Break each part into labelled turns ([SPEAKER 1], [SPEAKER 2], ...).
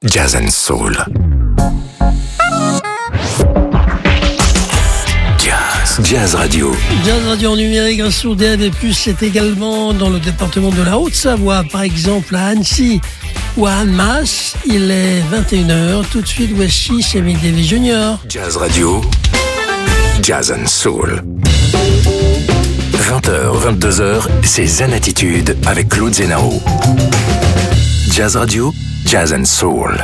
[SPEAKER 1] Jazz and Soul. Jazz Radio.
[SPEAKER 2] Jazz Radio en numérique, un sur DAB+, c'est également dans le département de la Haute-Savoie, par exemple à Annecy ou à Annemasse. Il est 21h, tout de suite voici Sammy Davis Jr.
[SPEAKER 1] Jazz Radio, Jazz and Soul. 20h, 22h, c'est Zen Attitude avec Claude Zenao. Jazz Radio, Jazz and Soul.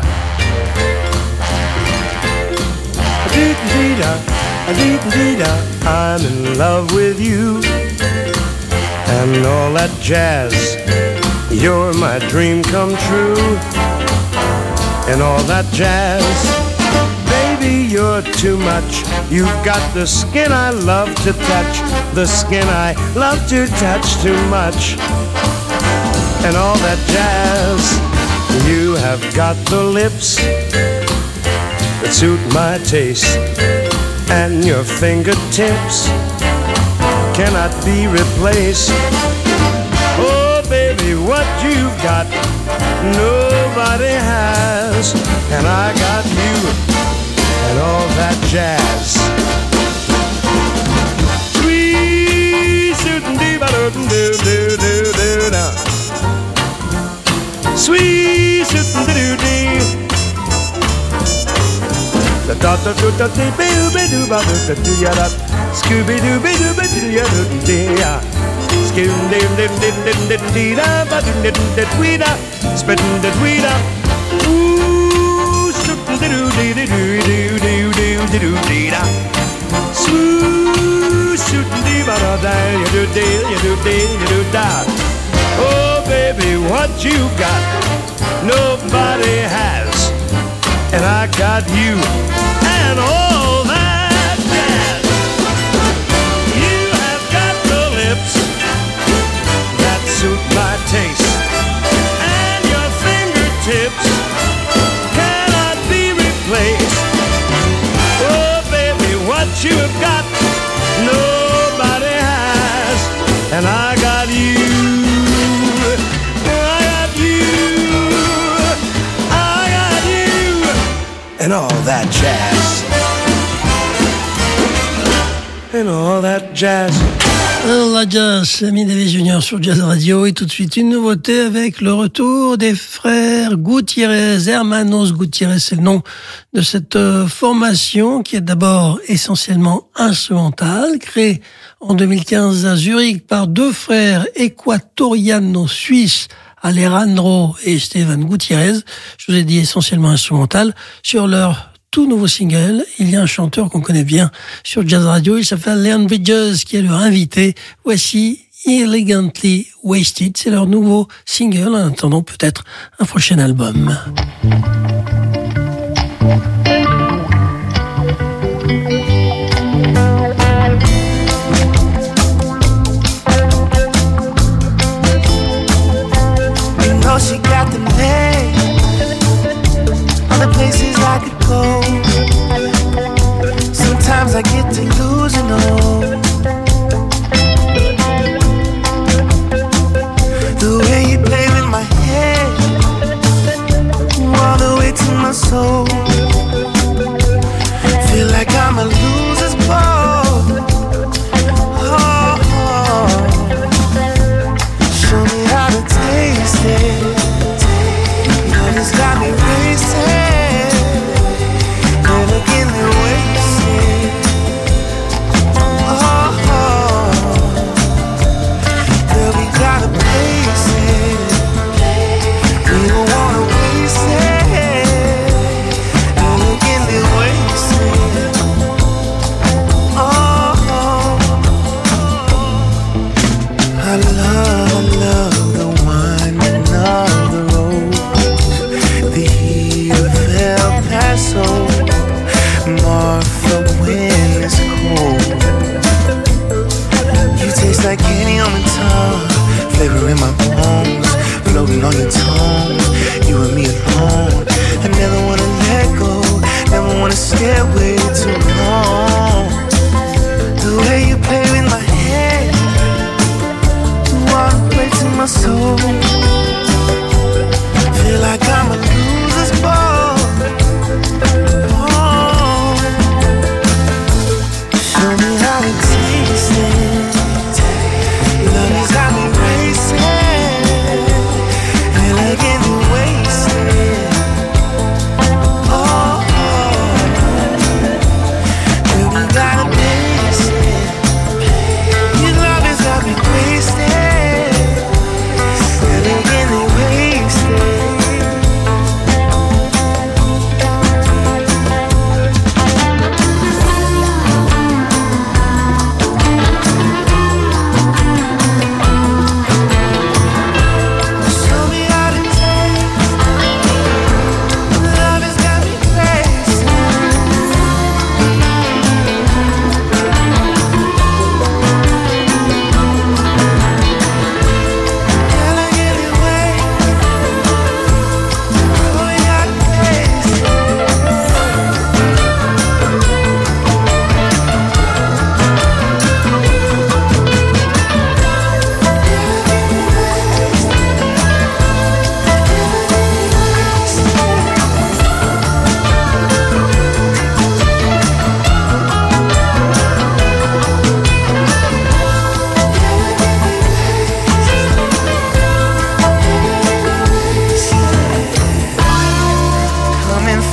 [SPEAKER 3] I'm in love with you and all that jazz. You're my dream come true and all that jazz. Baby, you're too much. You've got the skin I love to touch, the skin I love to touch too much and all that jazz. You have got the lips that suit my taste, and your fingertips cannot be replaced. Oh, baby, what you've got, nobody has. And I got you and all that jazz. Sweet shootin'-dee-ba-do-do-do-do-do-do. Sweet shootin'-dee-doo-dee. Da da da da da dee boo boo doo ba doo doo ya da Scooby doo be doo ba doo ya doo dee ya Scoon dim dim dim dim dim dee da ba doo dim dim wee da spittin' dim wee da Ooh shootin' doo dee dee doo doo doo doo doo dee da Swoo shootin' dee ba da da ya doo dee ya doo dee ya doo da. Oh baby, what you got, nobody has. And I got you and all that jazz. You have got the lips that suit my taste, and your fingertips cannot be replaced. Oh baby, what you have got, nobody has. And I got you. And all that jazz. And all that jazz.
[SPEAKER 2] Alors la jazz, Sammy Davis Jr. sur Jazz Radio, et tout de suite une nouveauté avec le retour des frères Gutiérrez. Hermanos Gutiérrez, c'est le nom de cette formation qui est d'abord essentiellement instrumentale, créée en 2015 à Zurich par deux frères équatoriano-suisses, Alejandro et Steven Gutiérrez. Je vous ai dit essentiellement instrumental. Sur leur tout nouveau single, il y a un chanteur qu'on connaît bien sur Jazz Radio. Il s'appelle Leon Bridges, qui est leur invité. Voici Elegantly Wasted. C'est leur nouveau single, en attendant peut-être un prochain album.
[SPEAKER 4] She got the name, all the places I could go. Sometimes I get delusional. The way you play with my head, all the way to my soul. Feel like I'm a loser's ball. Oh, oh. Show me how to taste it. It's got me racing, elegantly wasted. Oh, oh. Girl, we gotta place it. We don't wanna waste it.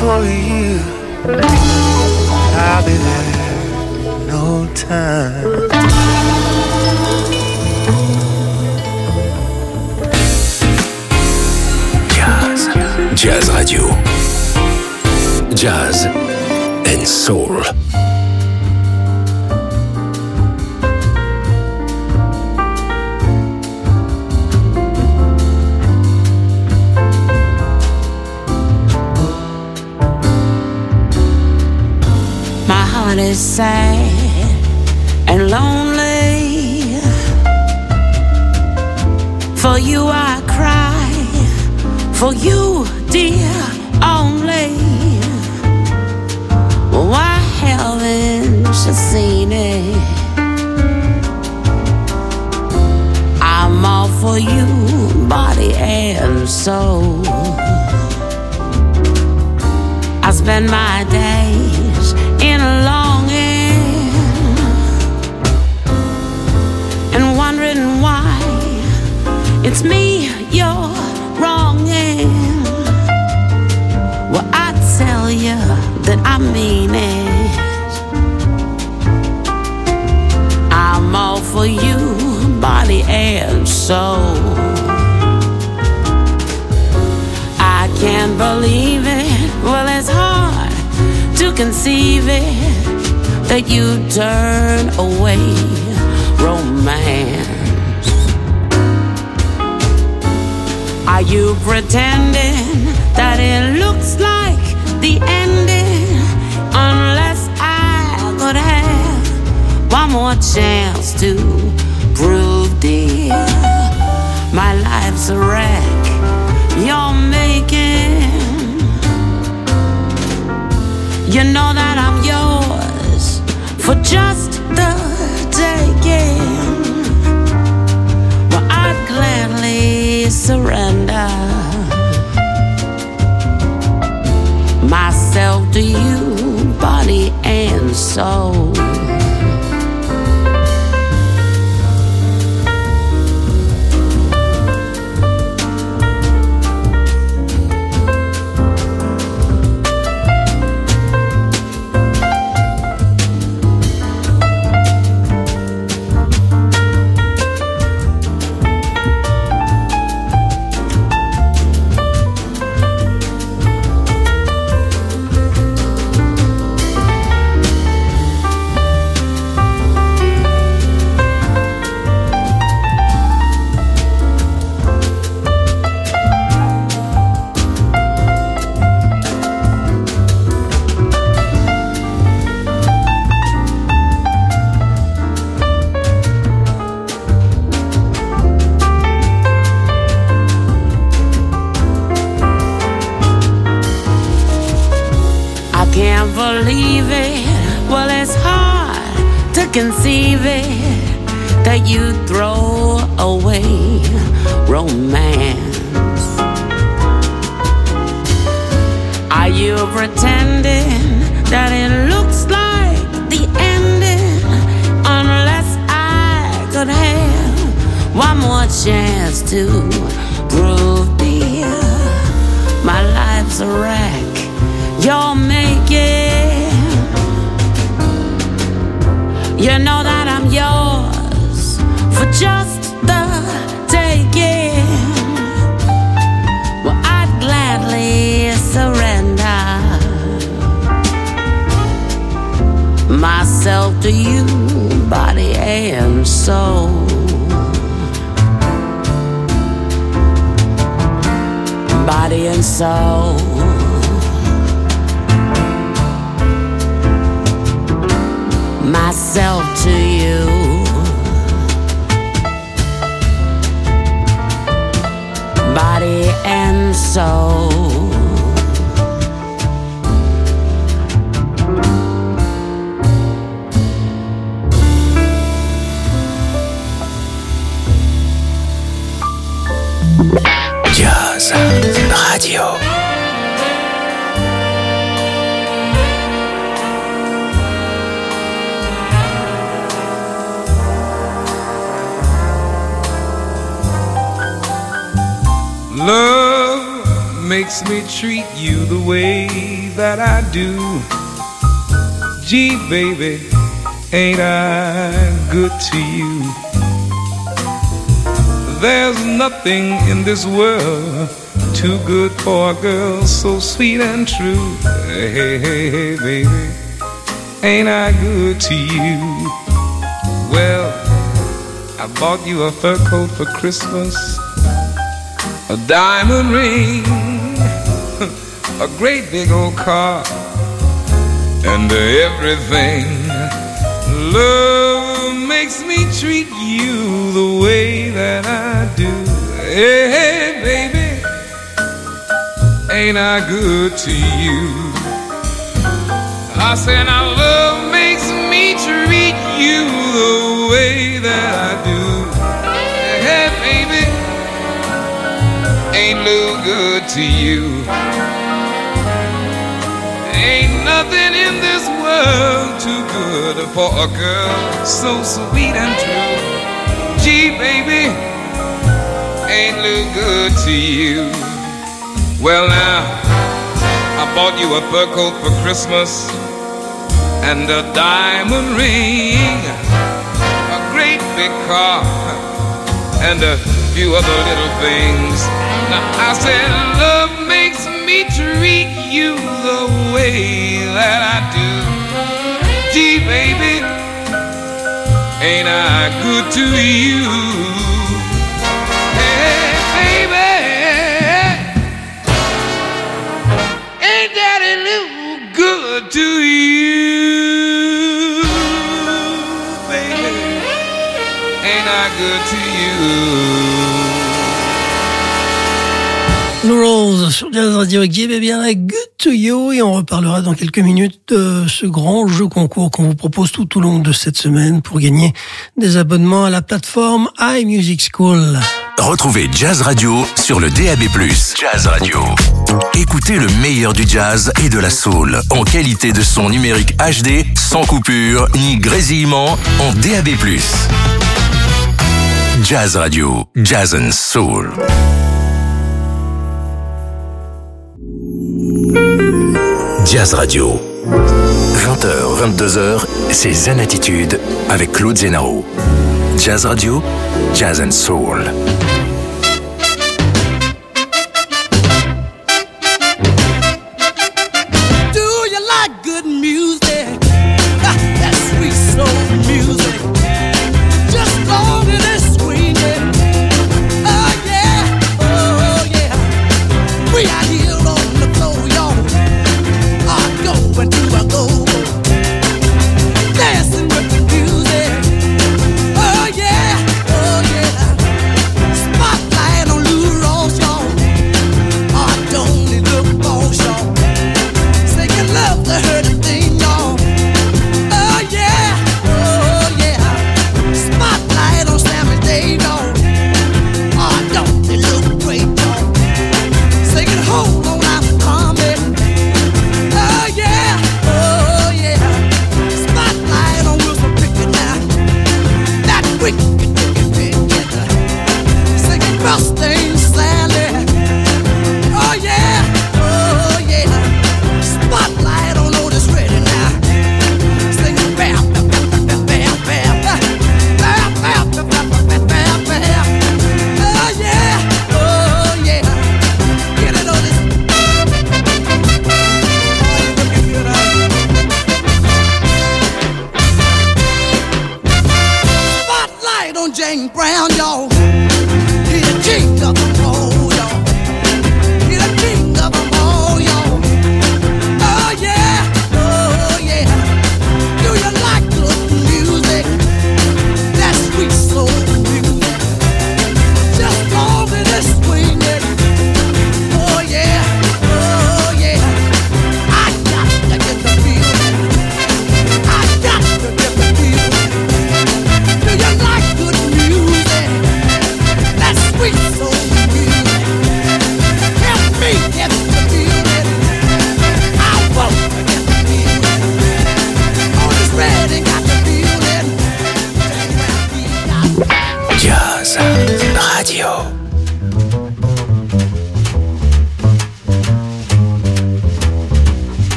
[SPEAKER 4] for you. I'll be there in no time.
[SPEAKER 1] Jazz Radio. Jazz and Soul.
[SPEAKER 5] My heart is sad and lonely. For you I cry. For you, dear, only. Why haven't you seen it? I'm all for you, body and soul. I spend my days in a longing and wondering why it's me you're wronging. Well, I tell you that I mean it. I'm all for you, body and soul. I can't believe it. Well, it's hard to conceive it that you turn away romance. Are you pretending that it looks like the ending? Unless I could have one more chance to prove, dear, my life's a wreck you're making. You know that I'm yours for just the taking. Well, I'd gladly surrender myself to you, body and soul. Conceive it that you throw away romance. Are you pretending that it looks like the ending? Unless I could have one more chance to prove, dear, my life's a wreck you're making. You know that I'm yours for just the taking. Well, I'd gladly surrender myself to you, body and soul. Body and soul. Myself to you, body and soul.
[SPEAKER 1] Jazz Radio.
[SPEAKER 6] Love makes me treat you the way that I do. Gee, baby, ain't I good to you? There's nothing in this world too good for a girl so sweet and true. Hey, hey, hey, baby, ain't I good to you? Well, I bought you a fur coat for Christmas, a diamond ring, a great big old car, and everything. Love makes me treat you the way that I do. Hey, hey, baby, ain't I good to you? I said our love makes me treat you the way that I do. Hey, baby, ain't no good to you. Ain't nothing in this world too good for a girl so sweet and true. Gee, baby, ain't no good to you. Well, now, I bought you a fur coat for Christmas and a diamond ring, a great big car, and a few other little things. Now, I said love makes me treat you the way that I do. Gee, baby, ain't I good to you? Hey, baby, ain't that a little good to you? Baby, ain't I good to you?
[SPEAKER 2] Lou Rawls sur Jazz Radio avec JB, bien Good to You, et on reparlera dans quelques minutes de ce grand jeu concours qu'on vous propose tout au long de cette semaine pour gagner des abonnements à la plateforme iMusic School.
[SPEAKER 1] Retrouvez Jazz Radio sur le DAB+. Jazz Radio. Écoutez le meilleur du jazz et de la soul en qualité de son numérique HD, sans coupure ni grésillement, en DAB+. Jazz Radio, Jazz and Soul. Jazz Radio. 20h, 22h, c'est Zen Attitude avec Claude Zenao. Jazz Radio, Jazz and Soul.
[SPEAKER 7] Do you like good music? That sweet soul music. Just long as it's swinging. Oh yeah, oh yeah. We out here on the floor, y'all. Going to a go, dancing with the music. Oh yeah, oh yeah.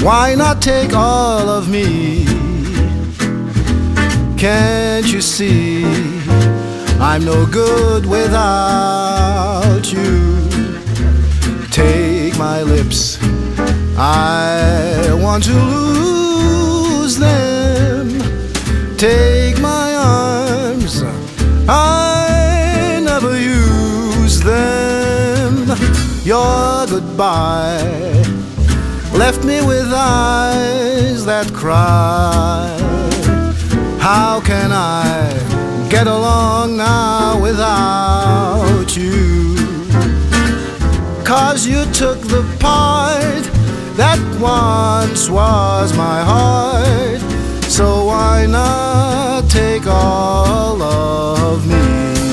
[SPEAKER 8] Why not take all of me? Can't you see I'm no good without you? Take my lips, I want to lose them. Take my arms, I never use them. Your goodbye left me with eyes that cry. How can I get along now without you? 'Cause you took the part that once was my heart. So why not take all of me?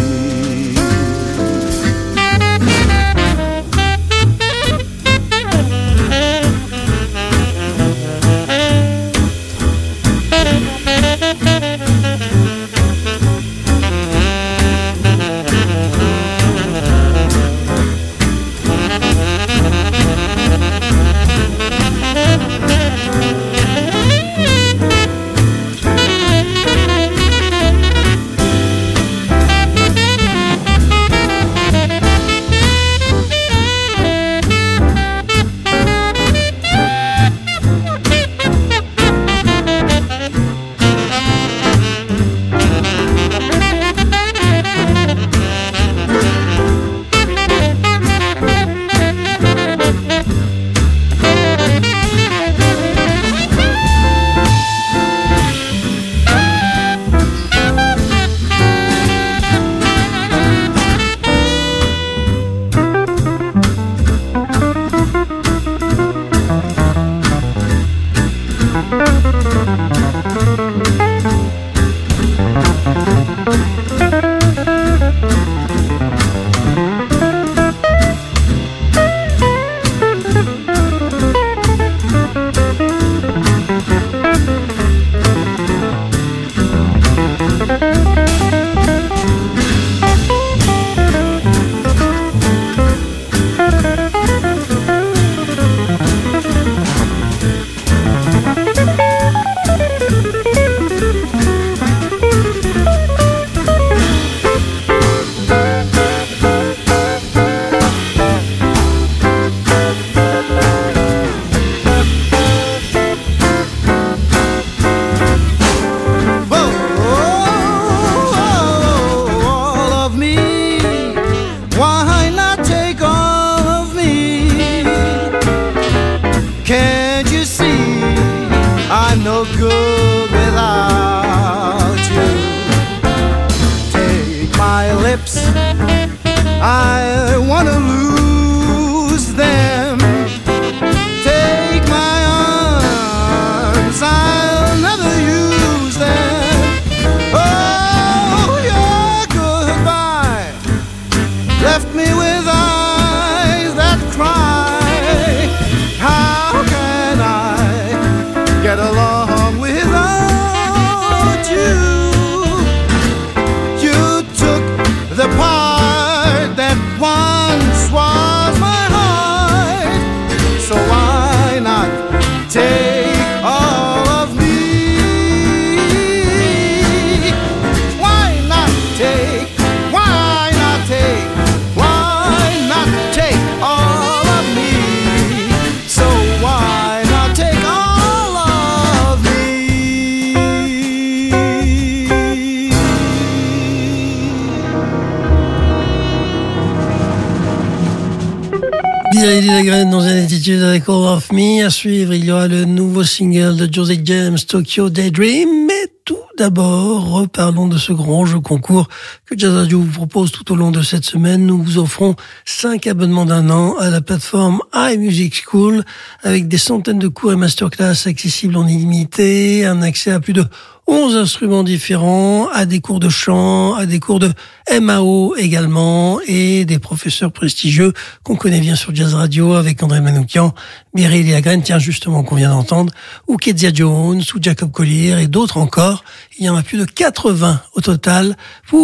[SPEAKER 2] Dans une attitude avec All of Me. À suivre, il y aura le nouveau single de José James, Tokyo Daydream. Mais tout d'abord, reparlons de ce grand jeu concours que Jazz Radio vous propose tout au long de cette semaine. Nous vous offrons 5 abonnements d'1 an à la plateforme iMusic School avec des centaines de cours et masterclass accessibles en illimité, un accès à plus de 11 instruments différents, à des cours de chant, à des cours de MAO également, et des professeurs prestigieux qu'on connaît bien sur Jazz Radio avec André Manoukian, Mireille Lagren, tiens justement qu'on vient d'entendre, ou Kezia Jones, ou Jacob Collier et d'autres encore. Il y en a plus de 80 au total pour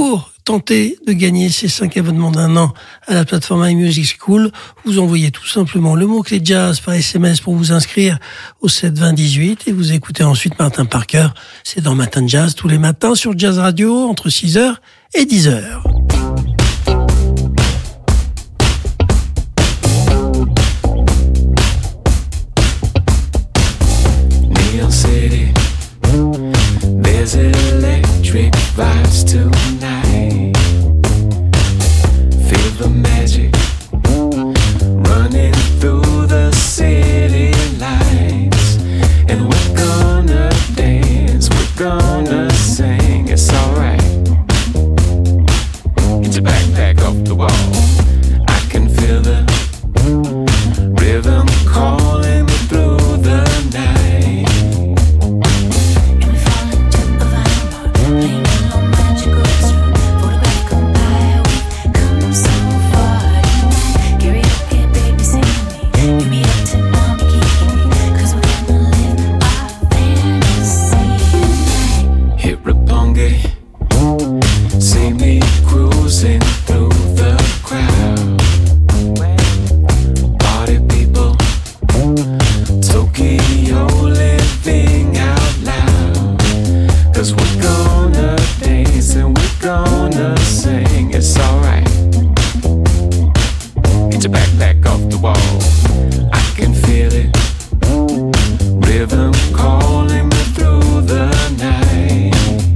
[SPEAKER 2] tenter de gagner ces 5 abonnements d'1 an à la plateforme iMusic School, vous envoyez tout simplement le mot-clé jazz par SMS pour vous inscrire au 7 20 18 et vous écoutez ensuite Martin Parker. C'est dans Matin de Jazz tous les matins sur Jazz Radio entre 6h et 10h.
[SPEAKER 9] City, there's electric vibes tonight. Feel the magic running through the city lights. And we're gonna dance, we're gonna sing, it's alright. Get your backpack off the wall. I can feel the rhythm calling me through the night. See me cruising through the crowd. Party people, Tokyo living out loud. 'Cause we're gonna dance and we're gonna sing, it's alright. Get your backpack off the wall. I can feel it. Rhythm calling me through the night.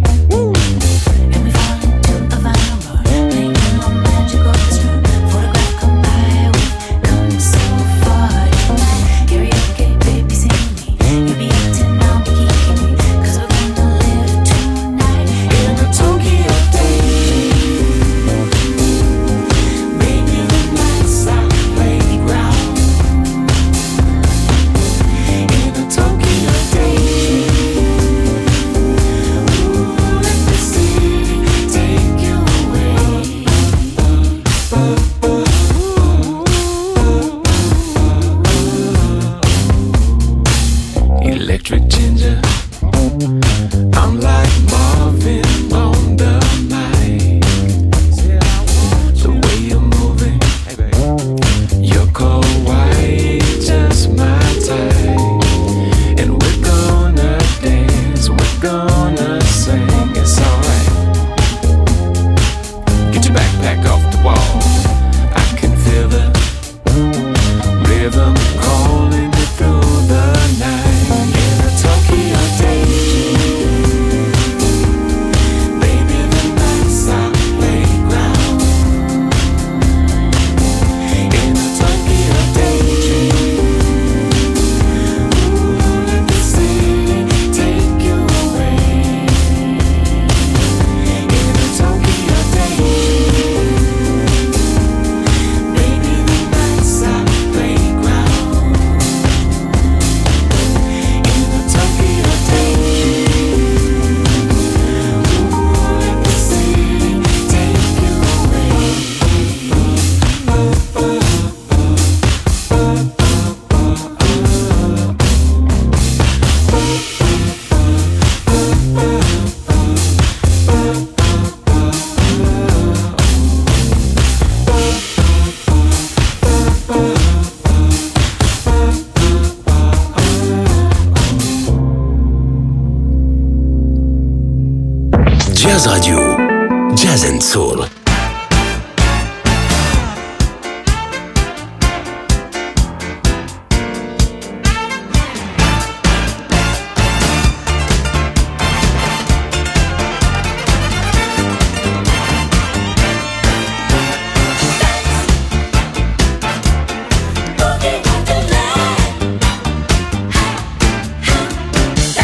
[SPEAKER 1] Jazz Radio, Jazz and Soul.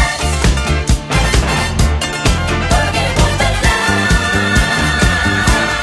[SPEAKER 10] Boogie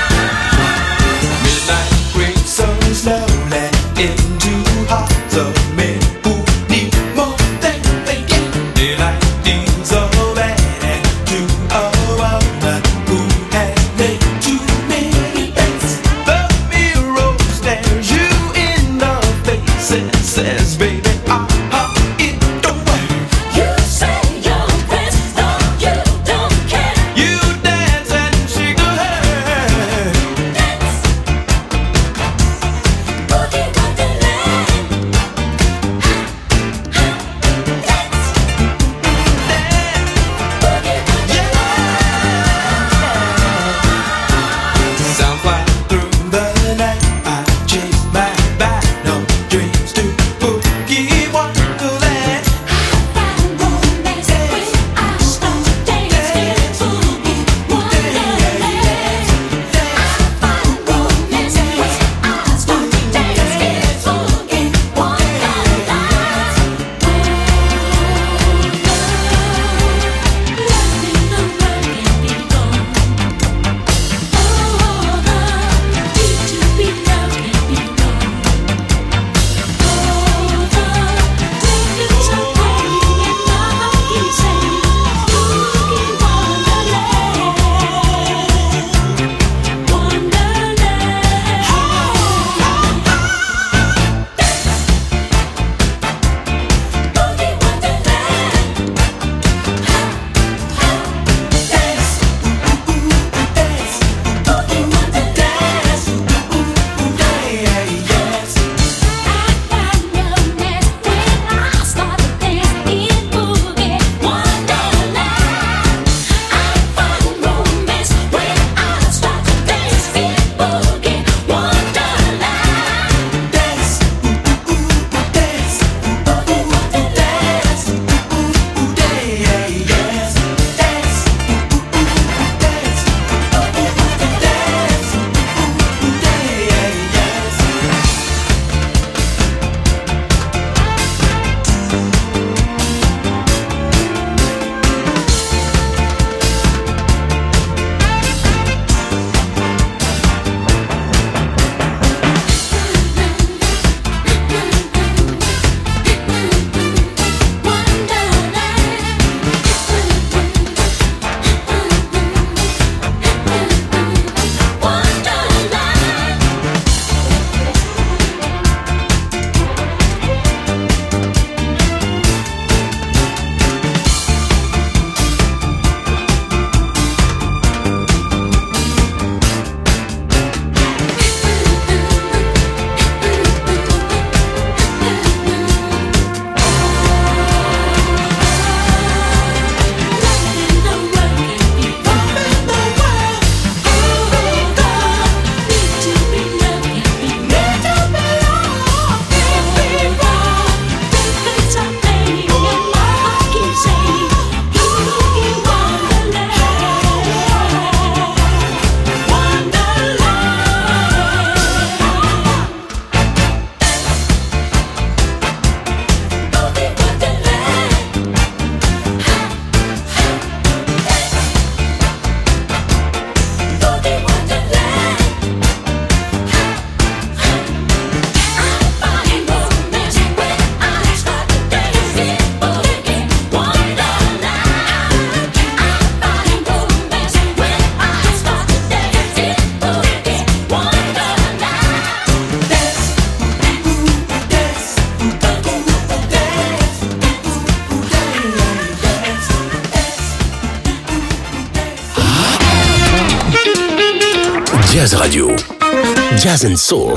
[SPEAKER 1] Jazz Radio. Jazz and Soul.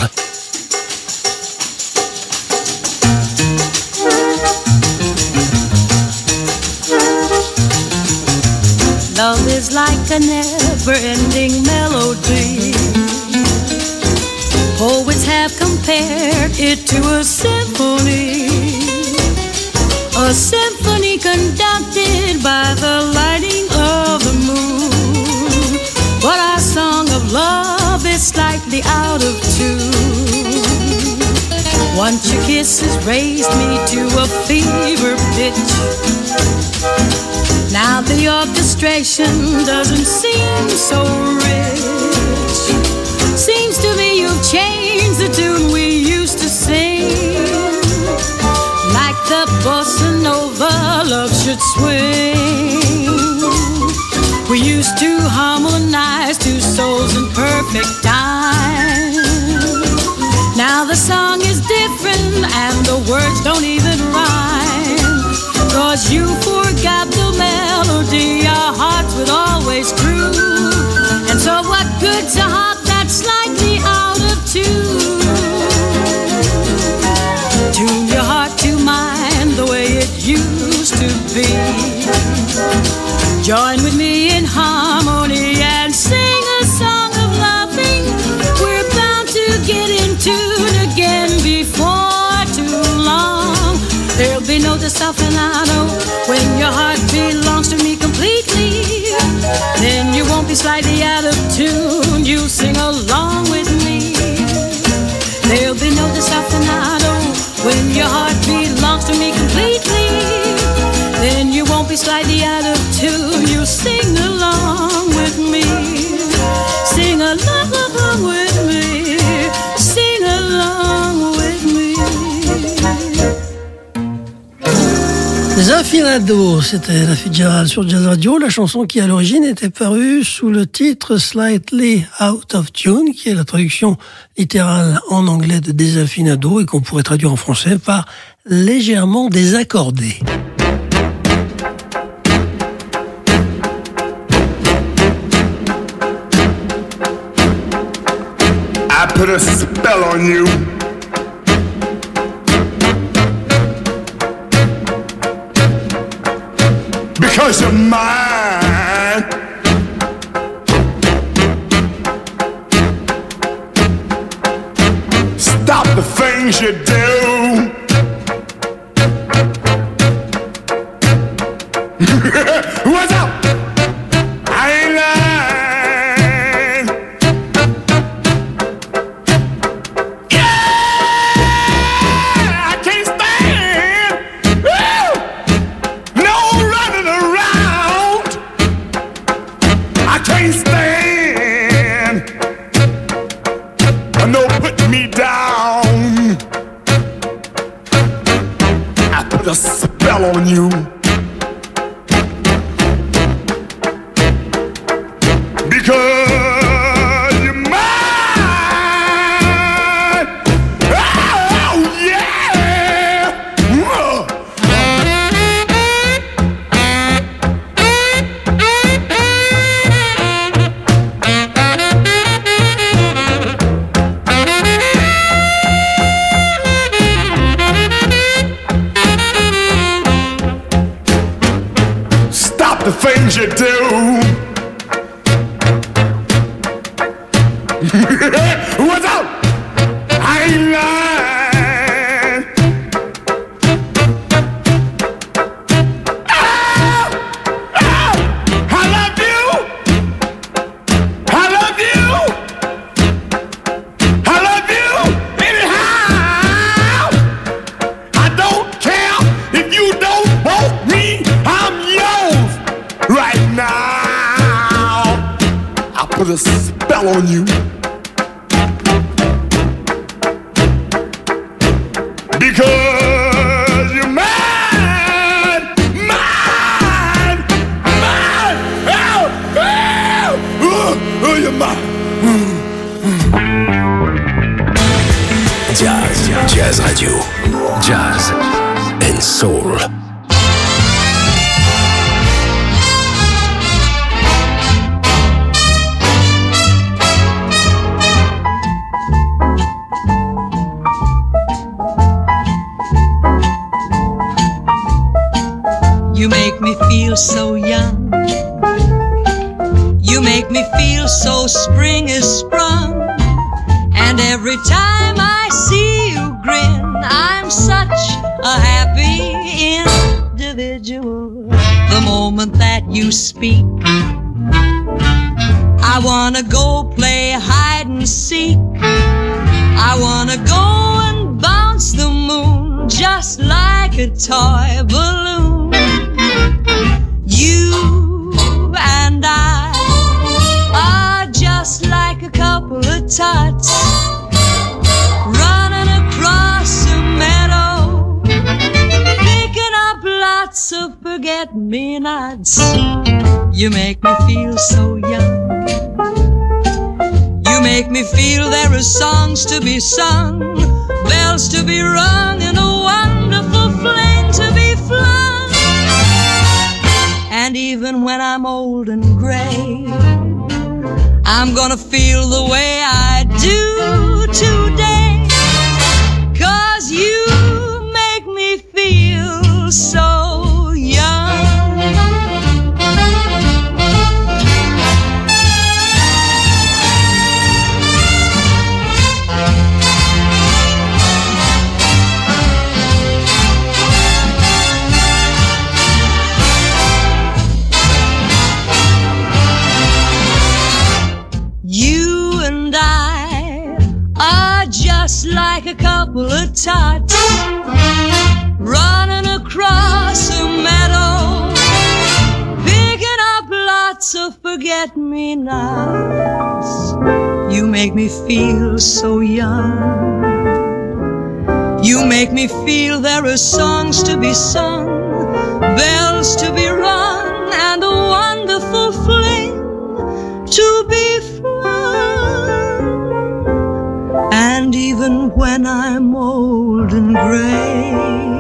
[SPEAKER 10] Love is like a never-ending melody. Poets have compared it to a symphony. A symphony conducted by the lighting of the moon. But our song of love is slightly out of tune. Once your kisses raised me to a fever pitch. Now the orchestration doesn't seem so rich. Seems to me you've changed the tune we used to sing. Like the bossa nova love should swing. We used to harmonize two souls in perfect time. Now the song is different and the words don't even rhyme. 'Cause you forgot the melody our hearts would always groove. And so what good's a heart that's slightly out of tune? Tune your heart to mine the way it used to be. Join with me in harmony and sing a song of loving. We're bound to get in tune again before too long. There'll be no desafinado when your heart belongs to me completely. Then you won't be slightly out of tune. You sing along with me. There'll be no desafinado when your heart belongs to me completely. Then you won't be slightly out of tune. You sing along with me. Sing along with me. Sing along with me.
[SPEAKER 2] Desafinado, c'était la Fitzgerald sur Jazz Radio, la chanson qui à l'origine était parue sous le titre Slightly Out of Tune, qui est la traduction littérale en anglais de Desafinado et qu'on pourrait traduire en français par légèrement désaccordé.
[SPEAKER 11] I put a spell on you. Because you're mine. Stop the things you do. What's up? I ain't lying. Yeah, I can't stand. Woo! No running around. I can't stand. No putting me down. I put a spell on you. Because you're mine. Oh, yeah. Stop the things you do. What's up? I ain't lying. Oh, oh, I love you. I love you. I love you anyhow. I don't care if you don't want me. I'm yours right now. I put a spell on you. Because you're mine, mine, mine. Oh, oh, oh, you're mine.
[SPEAKER 1] Jazz Radio. Jazz and Soul.
[SPEAKER 12] spring is sprung. And every time I see you grin, I'm such a happy individual. The moment that you speak, I wanna go play hide and seek. I wanna go and bounce the moon just like a toy balloon. You and I are just like a couple of tots running across a meadow, picking up lots of forget-me-nots. You make me feel so young. You make me feel there are songs to be sung, bells to be rung, and a wonderful flame to be flung. And even when I'm old and gray, I'm gonna feel the way I do today, 'cause you make me feel so young. Just like a couple of tots running across a meadow, picking up lots of forget-me-nots. You make me feel so young. You make me feel there are songs to be sung, bells to be rung, and a wonderful fling to be flung. And even when I'm old and gray,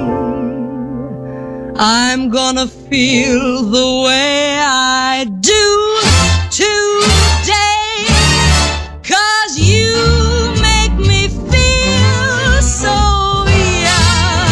[SPEAKER 12] I'm gonna feel the way I do today, 'cause you make me feel so young.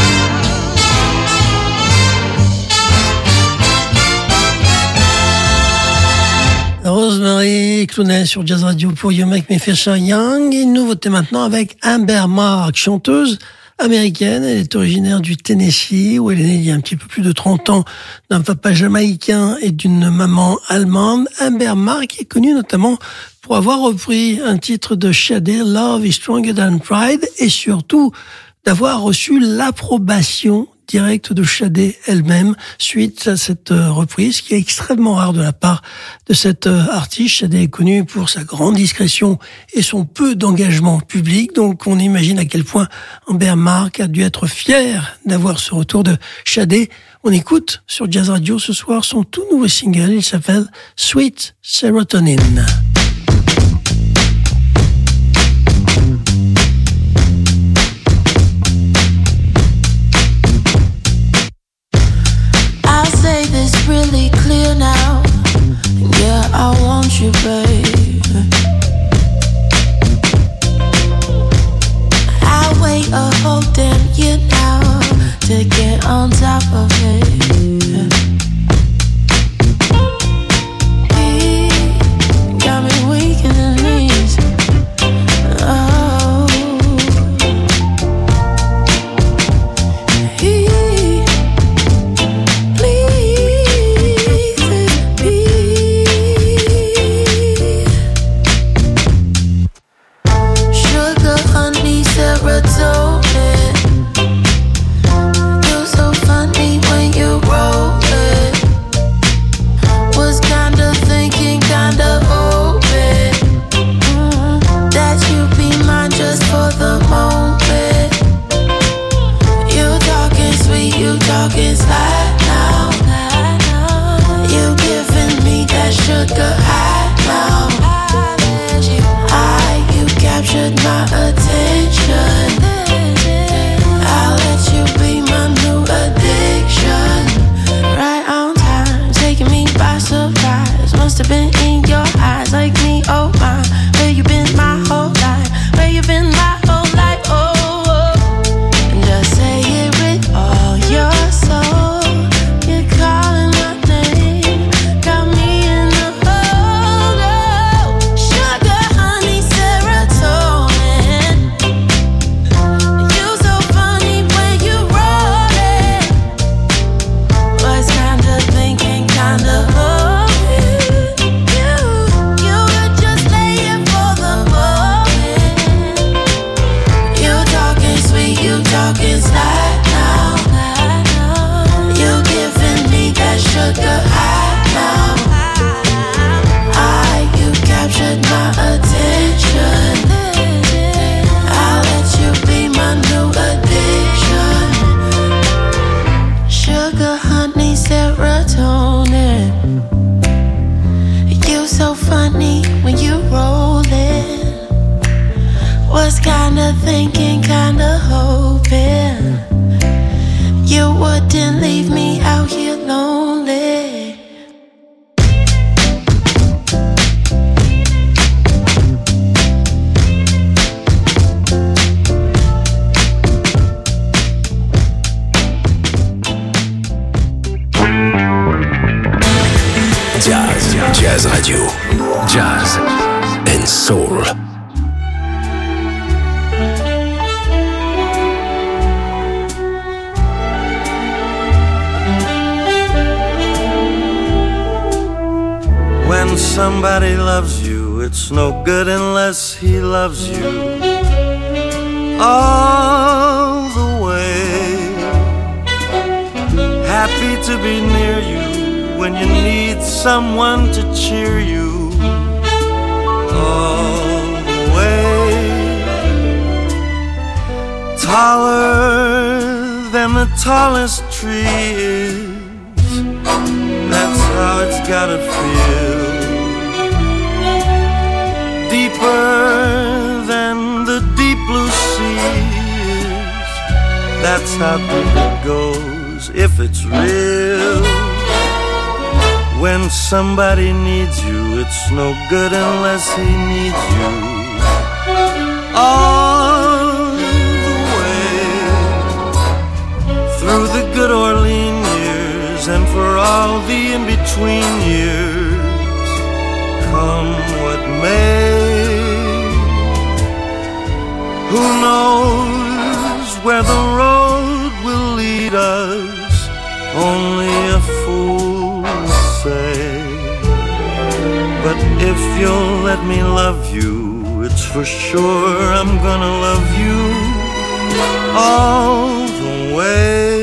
[SPEAKER 2] Rosemary Clooney sur Jazz Radio pour You Make Me Feel So Young. Et une nouveauté maintenant avec Amber Mark, chanteuse américaine. Elle est originaire du Tennessee, où elle est née il y a un petit peu plus de 30 ans d'un papa jamaïcain et d'une maman allemande. Amber Mark est connue notamment pour avoir repris un titre de Sade, Love is Stronger Than Pride, et surtout d'avoir reçu l'approbation directe de Sade elle-même suite à cette reprise qui est extrêmement rare de la part de cette artiste. Sade est connue pour sa grande discrétion et son peu d'engagement public, donc on imagine à quel point Amber Mark a dû être fière d'avoir ce retour de Sade. On écoute sur Jazz Radio ce soir son tout nouveau single, il s'appelle Sweet Serotonin.
[SPEAKER 13] It's really clear now. Yeah, I want you, babe. I wait a whole damn year now to get on top of it. He got me weak in the knees. Oh, he serotonin. You're so funny when you roll it. Was kinda thinking, kinda hoping that you'd be mine just for the moment. You talking sweet, you talking slide now. You giving me that sugar high now. You captured my attention. I'll let you be my new addiction. Right on time, taking me by surprise. Must have been in your eyes like me, oh my. Where you been my whole life? Where you been my whole life? Oh, oh. And just say it with all your soul. You're calling my name, got me in the hole. Oh, sugar.
[SPEAKER 1] soul.
[SPEAKER 14] When somebody loves you, it's no good unless he loves you all the way. Happy to be near you when you need someone to cheer you all the way. Taller than the tallest tree is, that's how it's gotta feel. Deeper than the deep blue sea is, that's how deep it goes if it's real. When somebody needs you, it's no good unless he needs you all the way. Through the good Orleans years and for all the in-between years, come what may. Who knows where the road will lead us? Only a fool will say. But if you'll let me love you, it's for sure I'm gonna love you all the way.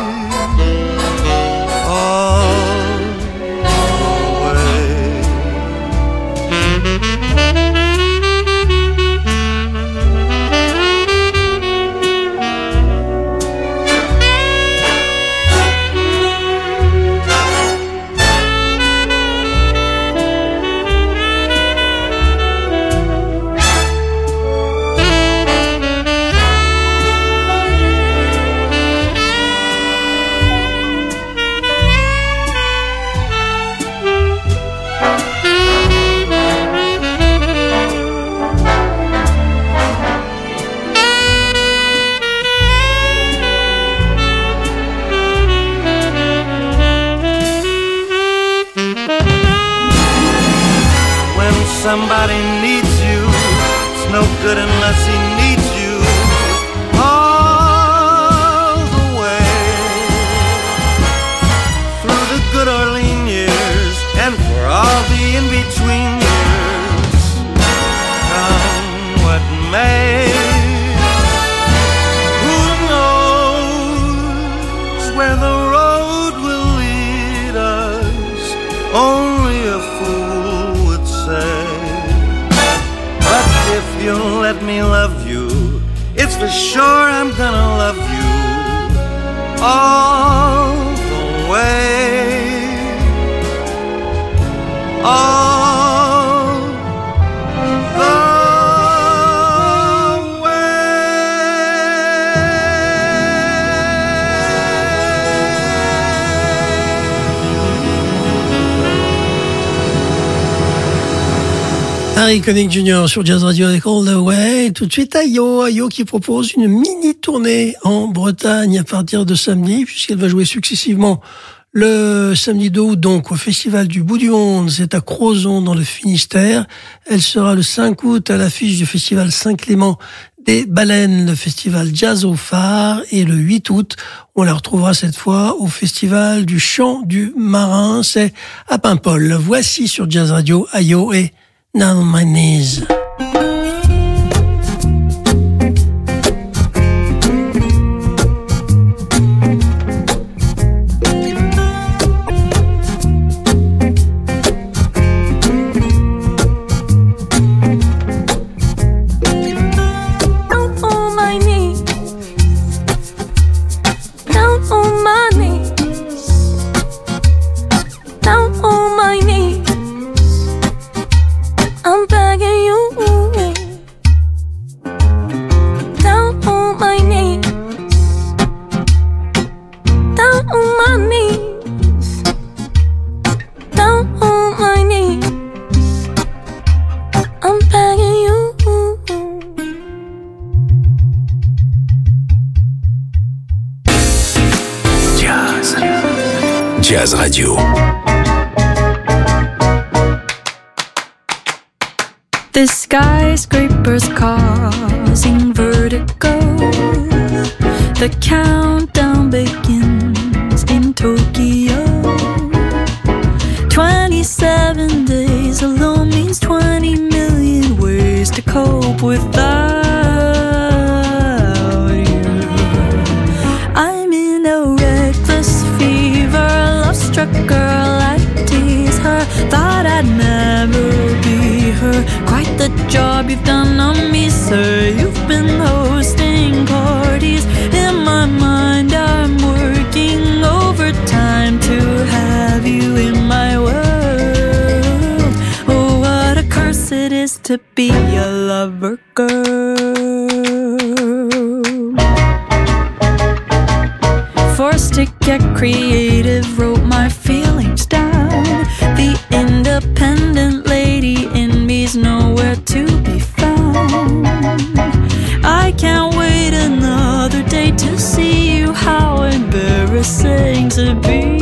[SPEAKER 14] Somebody needs you, it's no good unless he needs you all the way. Through the good Orleans years and for all the in-between years, come what may. Who knows where the road will lead us? Only a fool would say. If you'll let me love you, it's for sure I'm gonna love you all the way. All the
[SPEAKER 2] Harry Connick Jr. sur Jazz Radio avec All the Way. Tout de suite, Ayo qui propose une mini-tournée en Bretagne à partir de samedi, puisqu'elle va jouer successivement le samedi 2 août, donc, au Festival du Bout du Monde. C'est à Crozon, dans le Finistère. Elle sera le 5 août à l'affiche du Festival Saint-Clément des Baleines, le Festival Jazz au Phare. Et le 8 août, on la retrouvera cette fois au Festival du Chant du Marin. C'est à Paimpol. Voici sur Jazz Radio, Ayo et Down on My Knees.
[SPEAKER 1] Jazz Radio.
[SPEAKER 15] The skyscrapers causing vertigo. The countdown begins in Tokyo. 27 days alone means 20 million ways to cope without you. I'm in a reckless fever, love-struck girl, I tease her. Thought I'd never be her. Quite the job you've done on me, sir. You've been hosting parties. In my mind I'm working overtime to have you in my world. Oh, what a curse it is to be a lover girl. Forced to get creative, wrote my feelings down. The independent lady in me's nowhere to be found. I can't wait another day to see you. How embarrassing to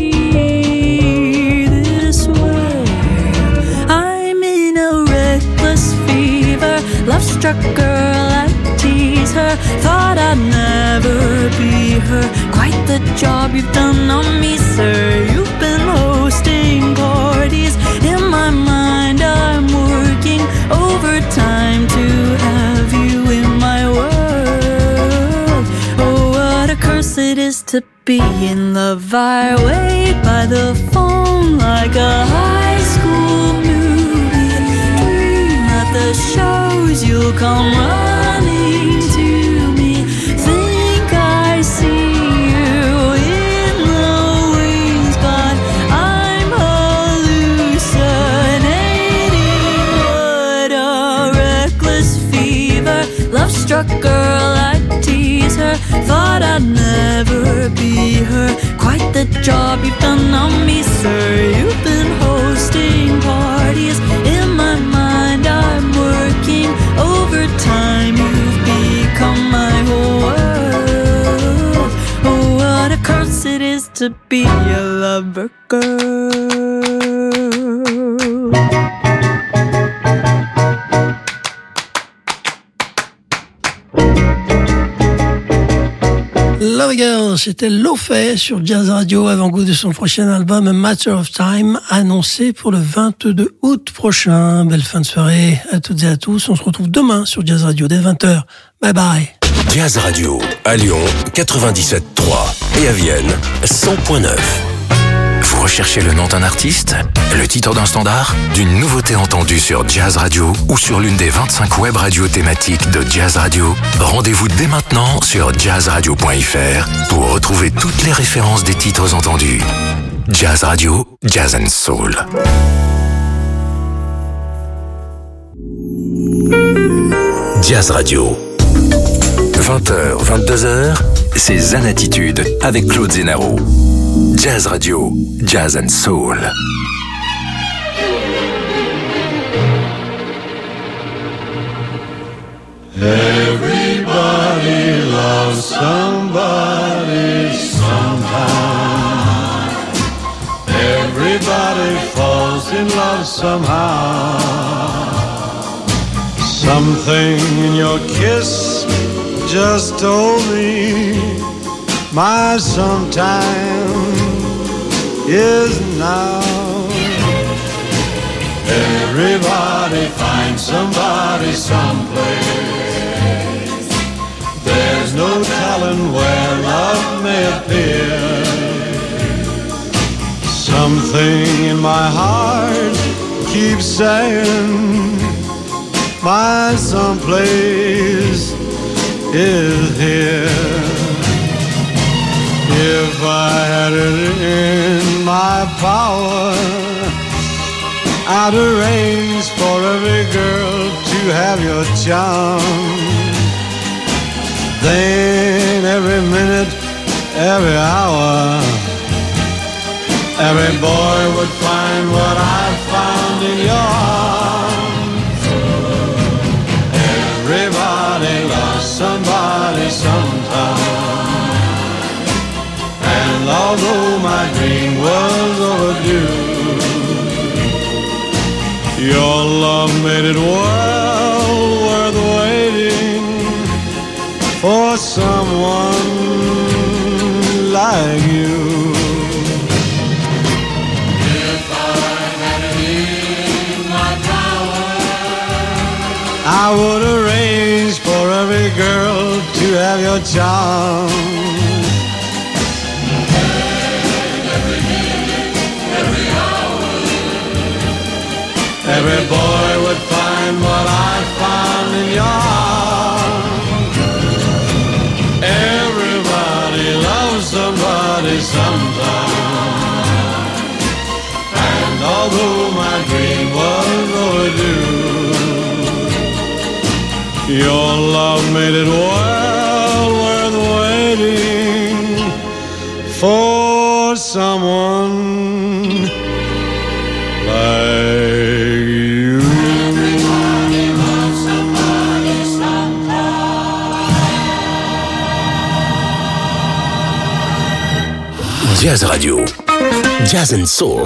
[SPEAKER 15] be this way. I'm in a reckless fever, love-struck girl, I tease her. Thought I'd never be her. Quite the job you've done on me, sir. You've been hosting parties. In my mind I'm working overtime to have you in my world. Oh, what a curse it is to be in love. I wait by the phone like a high school movie. Dream at the shows you'll come running to me. Think I see you in the wings, but I'm hallucinating. What a reckless fever, love-struck girl, I tease her. Thought I'd never be her. Quite the job you've done on me, sir. You've been hosting parties. In my mind I'm working overtime. You've become my whole world. Oh, what a curse it is to be a lover girl.
[SPEAKER 2] Love Girl, c'était Lo-Fi sur Jazz Radio, avant-goût de son prochain album A Matter of Time, annoncé pour le 22 août prochain. Belle fin de soirée à toutes et à tous. On se retrouve demain sur Jazz Radio dès 20h. Bye bye.
[SPEAKER 1] Jazz Radio à Lyon 97.3 et à Vienne 100.9. Vous recherchez le nom d'un artiste, le titre d'un standard, d'une nouveauté entendue sur Jazz Radio ou sur l'une des 25 web radios thématiques de Jazz Radio? Rendez-vous dès maintenant sur jazzradio.fr pour retrouver toutes les références des titres entendus. Jazz Radio, Jazz and Soul. Jazz Radio. 20h, 22h, c'est Zanatitude avec Claude Zenaro. Jazz Radio, Jazz and Soul.
[SPEAKER 14] Everybody loves somebody sometime. Everybody falls in love somehow. Something in your kiss just told me my sometime is now. Everybody finds somebody someplace. There's no telling where love may appear. Something in my heart keeps saying my someplace is here. If I had it in my power, I'd arrange for every girl to have your charm. Then every minute, every hour, every boy would find what I found in your arms. Everybody loves somebody sometime. And although my dream was overdue, your love made it worth
[SPEAKER 8] for someone like you.
[SPEAKER 16] If I had it in my power,
[SPEAKER 8] I would arrange for every girl to have your charm.
[SPEAKER 16] every minute, every hour,
[SPEAKER 8] Every boy would find what I found in your arms. Everybody loves somebody sometime. And although my dream was overdue, your love made it well worth waiting for someone like you.
[SPEAKER 16] everybody loves somebody sometime.
[SPEAKER 1] Jazz Radio, Jazz and Soul.